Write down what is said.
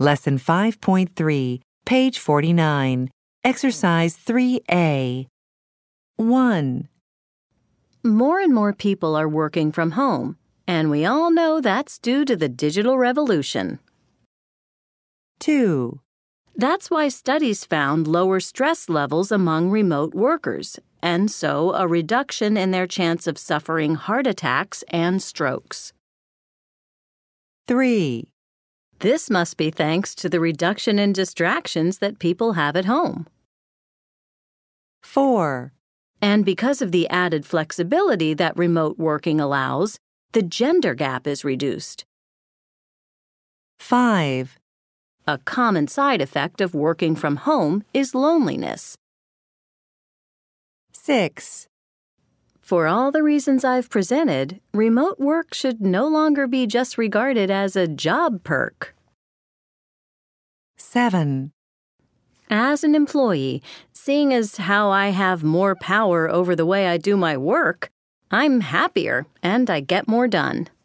Lesson 5.3, page 49, Exercise 3A. 1. More and more people are working from home, and we all know that's due to the digital revolution. 2. That's why studies found lower stress levels among remote workers, and so a reduction in their chance of suffering heart attacks and strokes. 3. This must be thanks to the reduction in distractions that people have at home. 4. And because of the added flexibility that remote working allows, the gender gap is reduced. 5. A common side effect of working from home is loneliness. 6. For all the reasons I've presented, remote work should no longer be just regarded as a job perk. 7. As an employee, seeing as how I have more power over the way I do my work, I'm happier and I get more done.